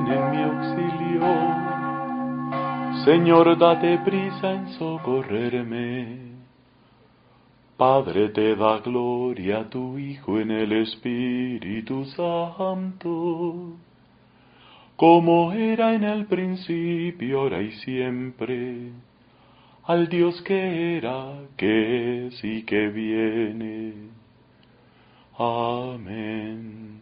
ven en mi auxilio. Señor, date prisa en socorrerme. Padre, te da gloria a tu Hijo en el Espíritu Santo, como era en el principio, ahora y siempre, al Dios que era, que es y que viene. Amén.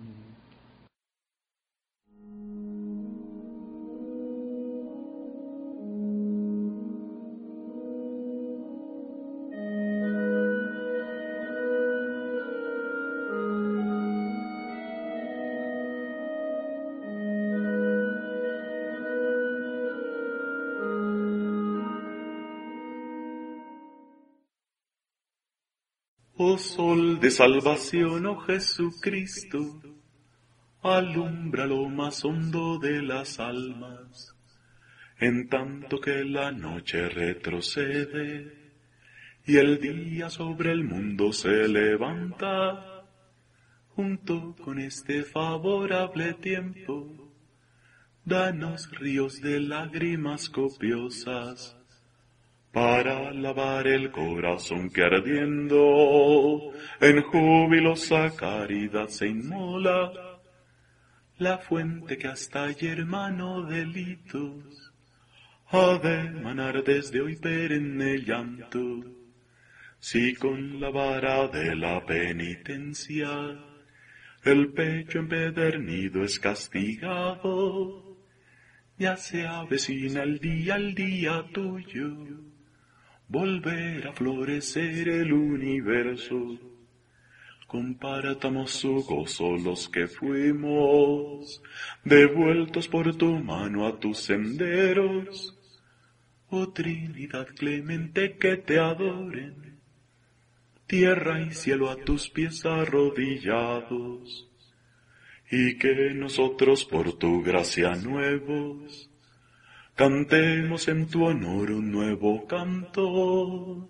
Oh sol de salvación, oh Jesucristo, alumbra lo más hondo de las almas, en tanto que la noche retrocede y el día sobre el mundo se levanta. Junto con este favorable tiempo, danos ríos de lágrimas copiosas, para lavar el corazón que ardiendo en jubilosa caridad se inmola, la fuente que hasta ayer hermano delitos ha de emanar desde hoy perenne llanto. Si con la vara de la penitencia el pecho empedernido es castigado, ya se avecina el día tuyo, volver a florecer el universo. Compartamos su gozo los que fuimos devueltos por tu mano a tus senderos. Oh Trinidad clemente, que te adoren tierra y cielo a tus pies arrodillados, y que nosotros por tu gracia nuevos cantemos en tu honor un nuevo canto.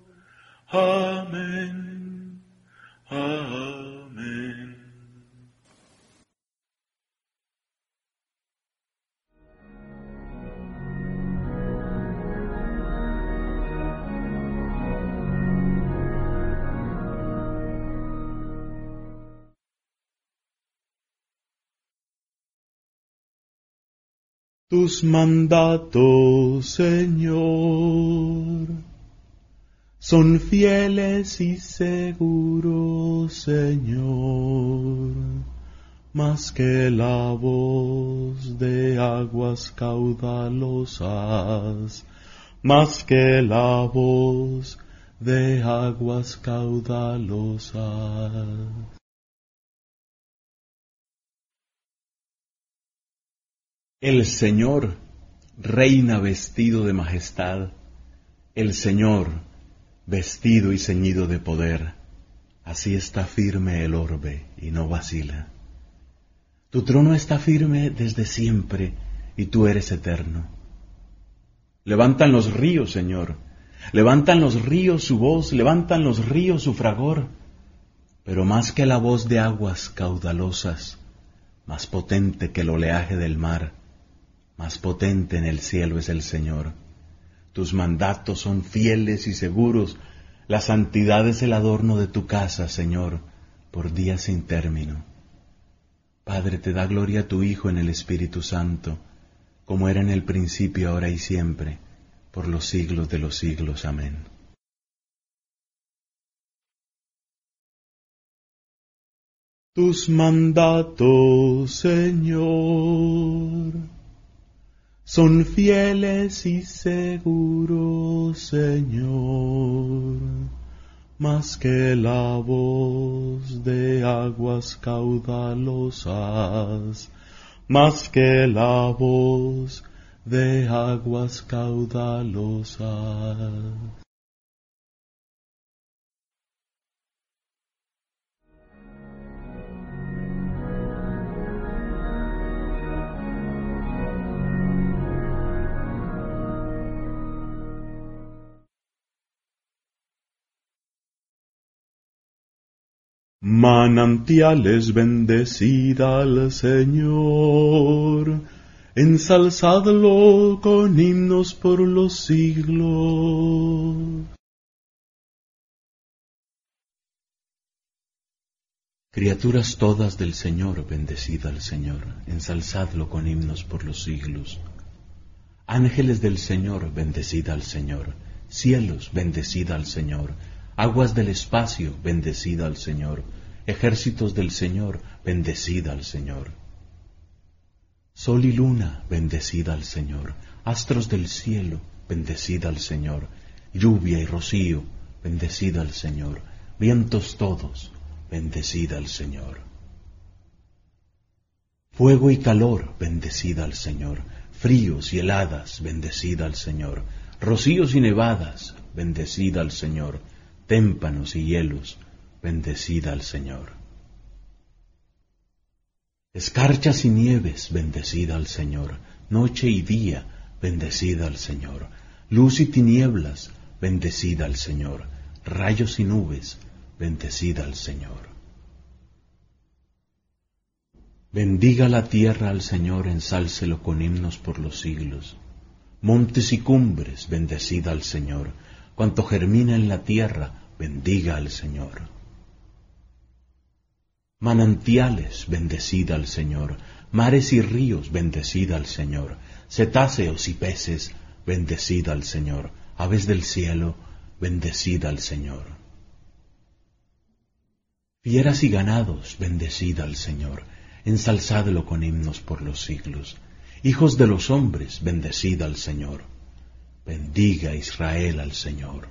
Amén. Amén. Tus mandatos, Señor, son fieles y seguros, Señor, más que la voz de aguas caudalosas, más que la voz de aguas caudalosas. El Señor reina vestido de majestad, el Señor vestido y ceñido de poder. Así está firme el orbe y no vacila. Tu trono está firme desde siempre y tú eres eterno. Levantan los ríos, Señor, levantan los ríos su voz, levantan los ríos su fragor, pero más que la voz de aguas caudalosas, más potente que el oleaje del mar, más potente en el cielo es el Señor. Tus mandatos son fieles y seguros, la santidad es el adorno de tu casa, Señor, por días sin término. Padre, te da gloria a tu Hijo en el Espíritu Santo, como era en el principio, ahora y siempre, por los siglos de los siglos. Amén. Tus mandatos, Señor, son fieles y seguros, Señor, más que la voz de aguas caudalosas, más que la voz de aguas caudalosas. Manantiales, bendecida al Señor, ensalzadlo con himnos por los siglos. Criaturas todas del Señor, bendecid al Señor, ensalzadlo con himnos por los siglos. Ángeles del Señor, bendecid al Señor, cielos, bendecid al Señor, aguas del espacio, bendecid al Señor, ejércitos del Señor, bendecid al Señor. Sol y luna, bendecid al Señor, astros del cielo, bendecid al Señor, lluvia y rocío, bendecid al Señor, vientos todos, bendecid al Señor. Fuego y calor, bendecid al Señor, fríos y heladas, bendecid al Señor, rocíos y nevadas, bendecid al Señor, témpanos y hielos, bendecid al Señor. Escarchas y nieves, bendecid al Señor, noche y día, bendecid al Señor, luz y tinieblas, bendecid al Señor, rayos y nubes, bendecid al Señor. Bendiga la tierra al Señor, ensálcelo con himnos por los siglos. Montes y cumbres, bendecid al Señor, cuanto germina en la tierra, bendiga al Señor. Manantiales, bendecid al Señor, mares y ríos, bendecid al Señor, cetáceos y peces, bendecid al Señor, aves del cielo, bendecid al Señor. Fieras y ganados, bendecid al Señor, ensalzadlo con himnos por los siglos. Hijos de los hombres, bendecid al Señor. Bendiga Israel al Señor.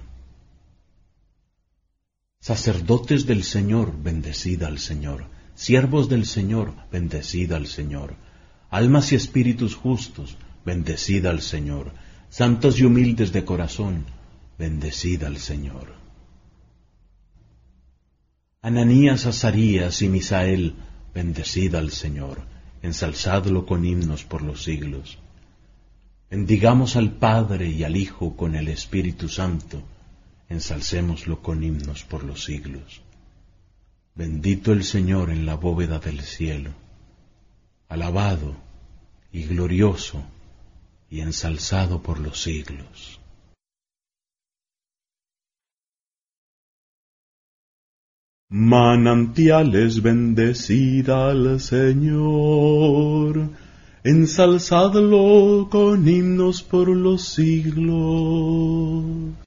Sacerdotes del Señor, bendecid al Señor. Siervos del Señor, bendecid al Señor. Almas y espíritus justos, bendecid al Señor. Santos y humildes de corazón, bendecid al Señor. Ananías, Azarías y Misael, bendecid al Señor, ensalzadlo con himnos por los siglos. Bendigamos al Padre y al Hijo con el Espíritu Santo, ensalcémoslo con himnos por los siglos. Bendito el Señor en la bóveda del cielo, alabado y glorioso y ensalzado por los siglos. Manantiales, bendecid al Señor, ensalzadlo con himnos por los siglos.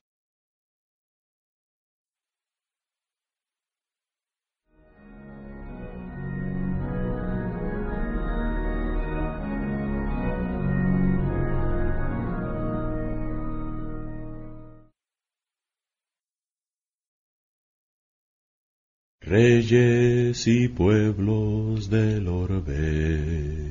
Reyes y pueblos del orbe,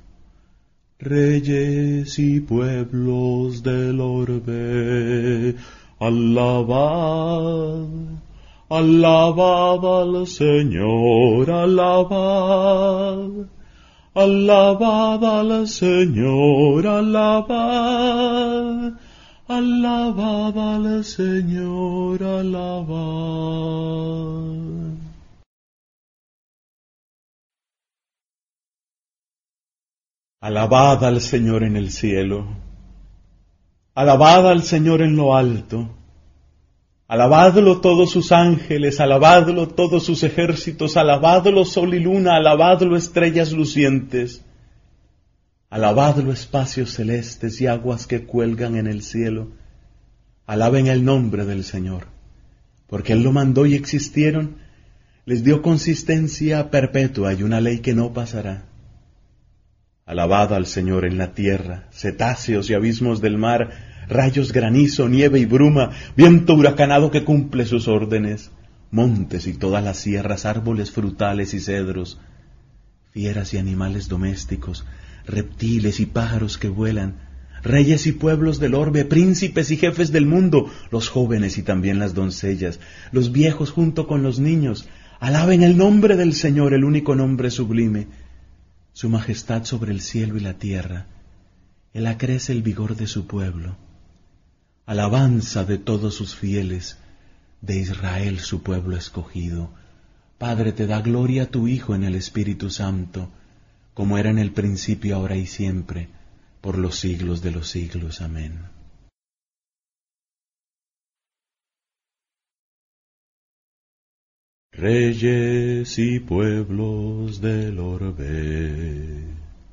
reyes y pueblos del orbe, alabad, alabad al Señor, alabad, alabad al Señor, alabad, alabad al Señor, alabad. Alabad al Señor en el cielo, alabad al Señor en lo alto, alabadlo todos sus ángeles, alabadlo todos sus ejércitos, alabadlo sol y luna, alabadlo estrellas lucientes, alabadlo espacios celestes y aguas que cuelgan en el cielo, alaben el nombre del Señor, porque Él lo mandó y existieron, les dio consistencia perpetua y una ley que no pasará. Alabad al Señor en la tierra, cetáceos y abismos del mar, rayos, granizo, nieve y bruma, viento huracanado que cumple sus órdenes, montes y todas las sierras, árboles frutales y cedros, fieras y animales domésticos, reptiles y pájaros que vuelan, reyes y pueblos del orbe, príncipes y jefes del mundo, los jóvenes y también las doncellas, los viejos junto con los niños, alaben el nombre del Señor, el único nombre sublime, su majestad sobre el cielo y la tierra. Él acrece el vigor de su pueblo. Alabanza de todos sus fieles, de Israel su pueblo escogido. Padre, te da gloria a tu Hijo en el Espíritu Santo, como era en el principio, ahora y siempre, por los siglos de los siglos. Amén. Reyes y pueblos del orbe,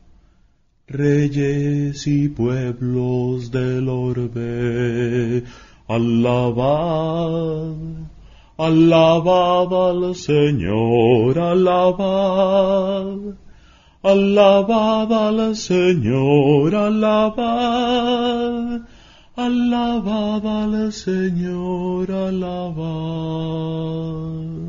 reyes y pueblos del orbe, alabad, alabad al Señor, alabad, alabad al Señor, alabad, alabad al Señor, alabad.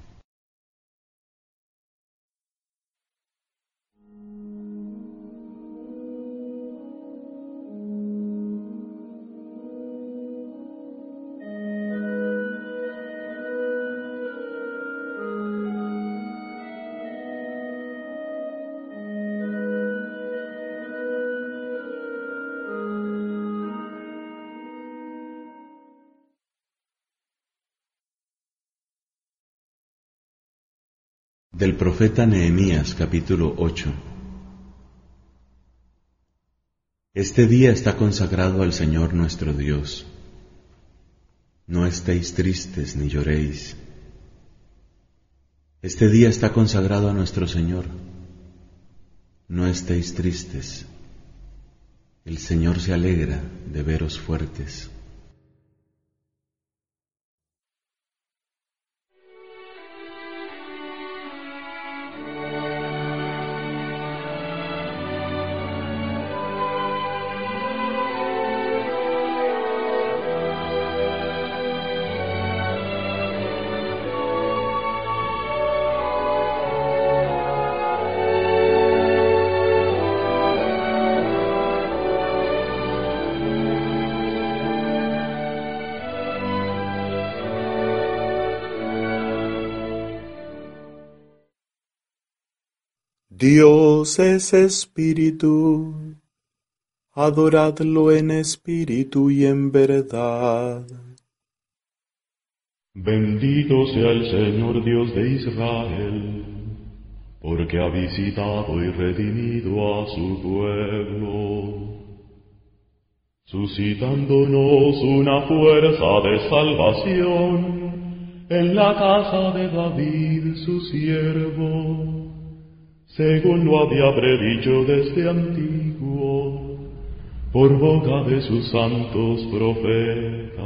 Del profeta Nehemías, capítulo 8. Este día está consagrado al Señor nuestro Dios. No estéis tristes ni lloréis. Este día está consagrado a nuestro Señor. No estéis tristes. El Señor se alegra de veros fuertes. Dios es espíritu, adoradlo en espíritu y en verdad. Bendito sea el Señor Dios de Israel, porque ha visitado y redimido a su pueblo, suscitándonos una fuerza de salvación en la casa de David su siervo, según lo había predicho desde antiguo, por boca de sus santos profetas.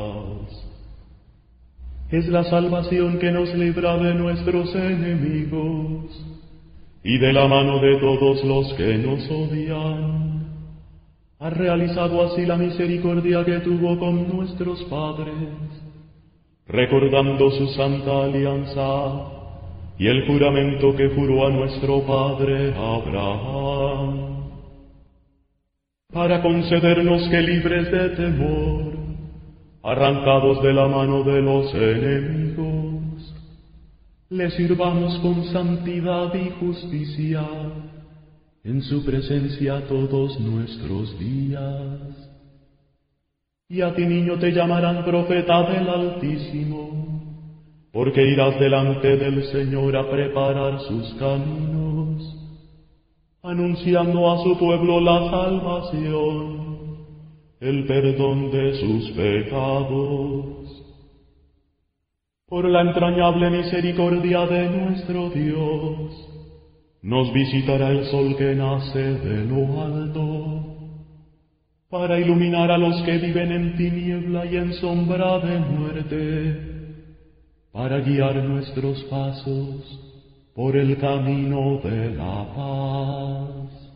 Es la salvación que nos libra de nuestros enemigos y de la mano de todos los que nos odian. Ha realizado así la misericordia que tuvo con nuestros padres, recordando su santa alianza y el juramento que juró a nuestro padre Abraham, para concedernos que libres de temor, arrancados de la mano de los enemigos, le sirvamos con santidad y justicia en su presencia todos nuestros días. Y a ti, niño, te llamarán profeta del Altísimo, porque irás delante del Señor a preparar sus caminos, anunciando a su pueblo la salvación, el perdón de sus pecados. Por la entrañable misericordia de nuestro Dios, nos visitará el sol que nace de lo alto, para iluminar a los que viven en tiniebla y en sombra de muerte, para guiar nuestros pasos por el camino de la paz.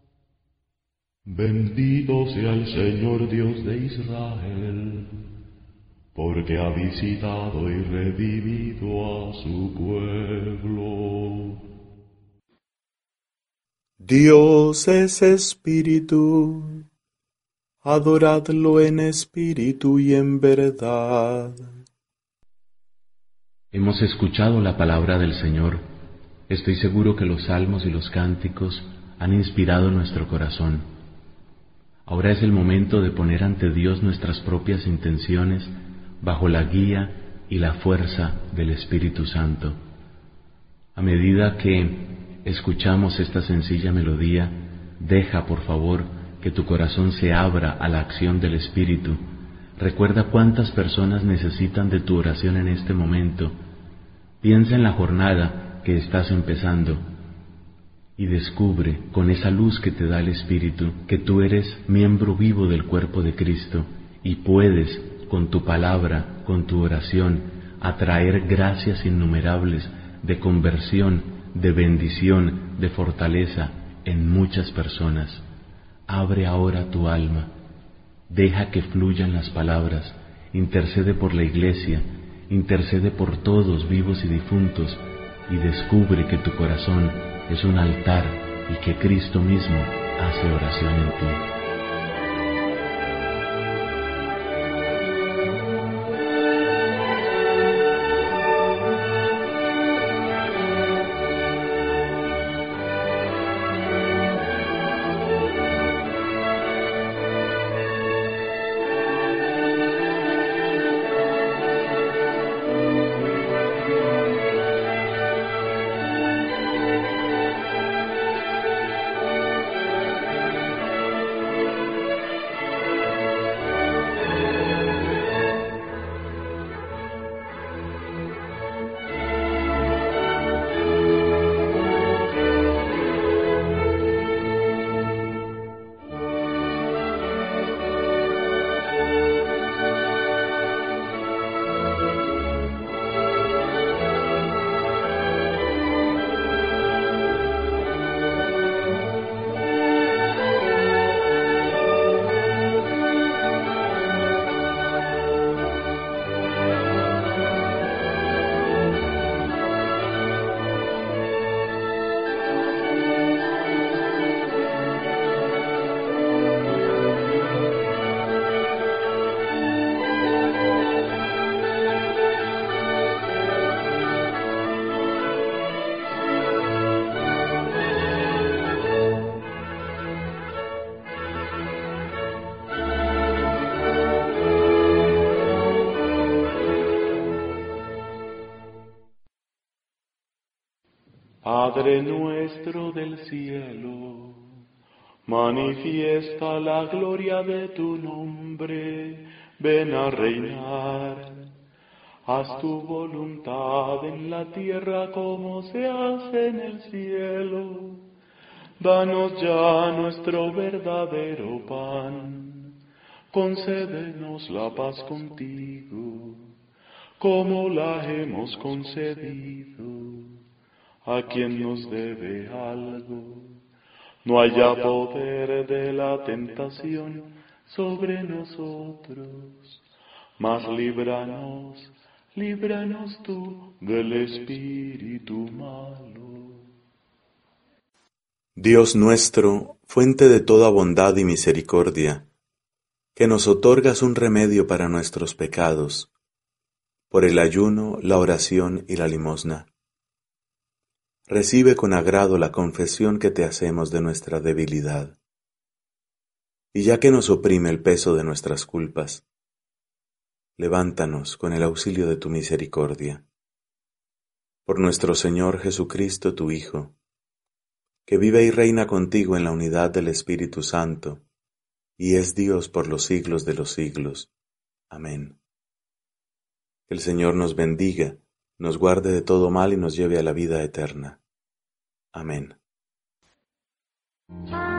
Bendito sea el Señor Dios de Israel, porque ha visitado y redimido a su pueblo. Dios es espíritu, adoradlo en espíritu y en verdad. Hemos escuchado la palabra del Señor. Estoy seguro que los salmos y los cánticos han inspirado nuestro corazón. Ahora es el momento de poner ante Dios nuestras propias intenciones bajo la guía y la fuerza del Espíritu Santo. A medida que escuchamos esta sencilla melodía, deja, por favor, que tu corazón se abra a la acción del Espíritu. Recuerda cuántas personas necesitan de tu oración en este momento. Piensa en la jornada que estás empezando y descubre con esa luz que te da el Espíritu que tú eres miembro vivo del cuerpo de Cristo y puedes, con tu palabra, con tu oración, atraer gracias innumerables de conversión, de bendición, de fortaleza en muchas personas. Abre ahora tu alma, deja que fluyan las palabras, intercede por la Iglesia, intercede por todos vivos y difuntos, y descubre que tu corazón es un altar y que Cristo mismo hace oración en ti. Padre nuestro del cielo, manifiesta la gloria de tu nombre, ven a reinar. Haz tu voluntad en la tierra como se hace en el cielo. Danos ya nuestro verdadero pan, concédenos la paz contigo, como la hemos concedido a quien nos debe algo. No haya poder de la tentación sobre nosotros, mas líbranos tú del espíritu malo. Dios nuestro, fuente de toda bondad y misericordia, que nos otorgas un remedio para nuestros pecados, por el ayuno, la oración y la limosna. Recibe con agrado la confesión que te hacemos de nuestra debilidad. Y ya que nos oprime el peso de nuestras culpas, levántanos con el auxilio de tu misericordia. Por nuestro Señor Jesucristo, tu Hijo, que vive y reina contigo en la unidad del Espíritu Santo, y es Dios por los siglos de los siglos. Amén. Que el Señor nos bendiga, nos guarde de todo mal y nos lleve a la vida eterna. Amén.